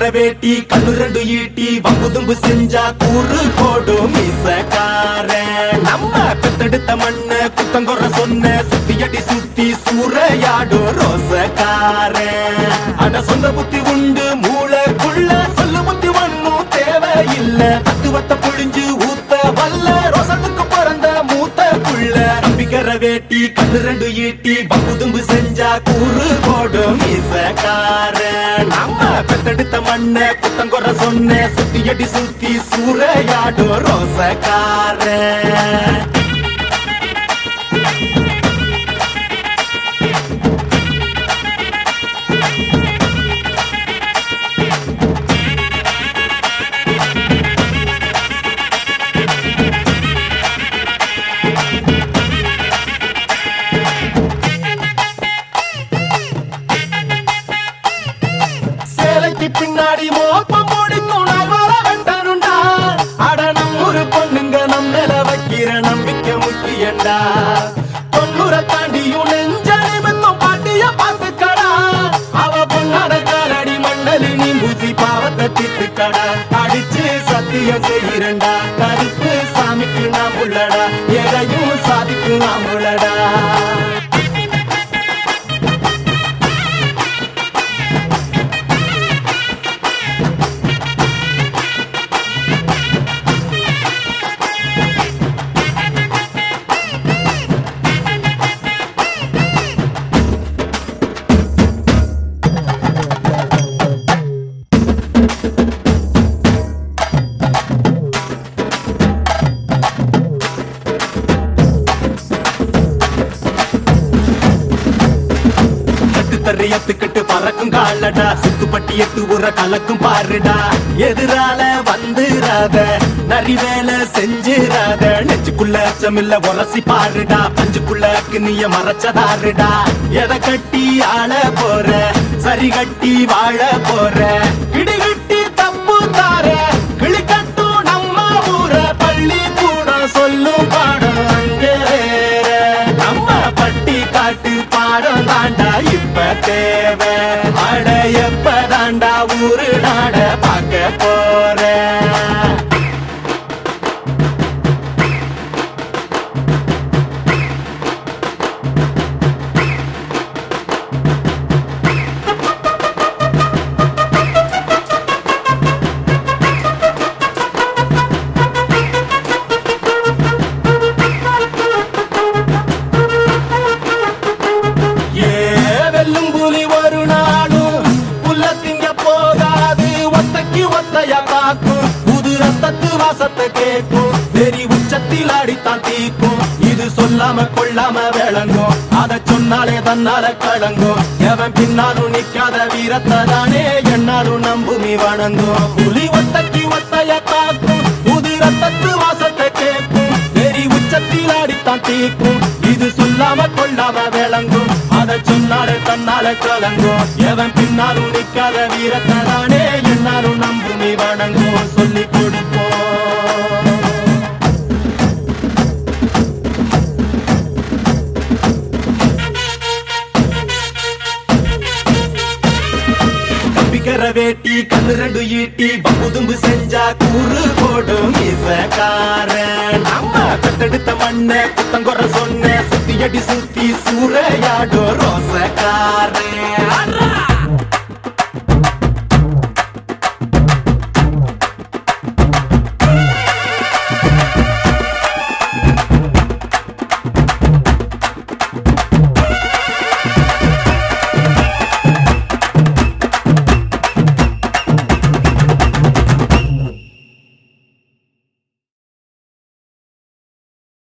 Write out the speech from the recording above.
கம்பிக்கர வேட்டி கண்ணு ரெண்டு ஈட்டி வம்புதும்பு செஞ்சா கூறு போடும் மீசக்கார நம்ம பெத்தெடுத்த மண்ண குத்தங்கொற சொன்ன சுத்தியடி சுத்தி சூறையாடும் ரோசக்கார அட சொந்த புத்தி உண்டு மூளைக்குள்ள சொல்லு புத்தி ஒண்ணும் தேவையில்ல தத்துவத்தை புழிஞ்சு ஊத்த வல்ல ரோசத்துக்கு பிறந்த மூத்த புள்ள கம்பிக்கர வேட்டி கண்ணு ரெண்டு ஈட்டி வம்புதும்பு செஞ்சா கூறு போடும் மீசக்கார நம்ம பெத்தெடுத்த மண்ண குத்தங்கொற சொன்ன சுத்தியடி சுத்தி சூறையாடும் ரோசக்கார பின்னாடி மோப்பம் முடிக்கும் நாள் வர வெட்டனுண்டா அட நம்மூரு பொண்ணுங்க நம்மள வைக்கிற நம்பிக்கை முக்கியண்டா 90 தாண்டியும் நெஞ்ச நிமித்தம் பாட்டிய பாத்துக்கடா அவ பொண்ணாட காலடி மண்டலி நீ பூசி பாவத்தை திட்டுக்கடா அடிச்சு சத்தியம் செய்கிறண்டா கருப்பு சாமிக்கு நாம் உள்ளடா எதையும் சாதிக்கு நாம் உள்ளடா எத்துக்கிட்டு பறக்கும் காலடா சுத்துப்பட்டி எட்டு உர கலக்கும் பாருடா எதிரால வந்துராத நரி வேலை செஞ்சிராத நெஞ்சுக்குள்ள அச்சமில்ல உரசி பாருடா பஞ்சுக்குள்ள கிண்ணிய மறைச்சதாருடா எதை கட்டி ஆள போற சரி கட்டி வாழ போற கிடிகிட்டி தப்பு தார கிளி கட்டும் நம்ம ஊர பள்ளி கூட சொல்லும் பாடம் அங்கே நம்ம பட்டி காட்டு பாடம் தாண்டா இப்ப தேவை அட எப்ப தாண்டா ஊரு நாட பார்க்க போற புது ரத்தத்து வாசத்தை கேட்கும் வெறி உச்சத்தில் அடித்தான் தீக்கும் இது சொல்லாம கொள்ளாம விளங்கும் அதை சொன்னாலே தன்னால கலங்கும் எவன் பின்னாலும் நிக்காத வீரத்தை தானே என்னாலும் நம்புமி வணங்கும் புலி ஒத்தக்கி ஒத்தைய காக்கும் புது ரத்தத்து வாசத்தை கேட்கும் வெறி உச்சத்தில் அடித்தான் தீக்கும் இது சொல்லாம கொள்ளாம விளங்கும் அதை சொன்னாலே தன்னால கலங்கும் எவன் பின்னாலும் நிக்காத வீரத்தை தானே என்னாலும் நம்புமி வணங்கும் சொல்லி கொடுப்போம் கம்பிக்கர வேட்டி கண்ணு ரெண்டு ஈட்டி வம்புதும்பு செஞ்சா கூறு போடும் மீசக்கார நம்ம பெத்தெடுத்த மண்ண குத்தங்கொற சொன்ன சுத்தியடி சுத்தி சூறையாடும் ரோசக்கார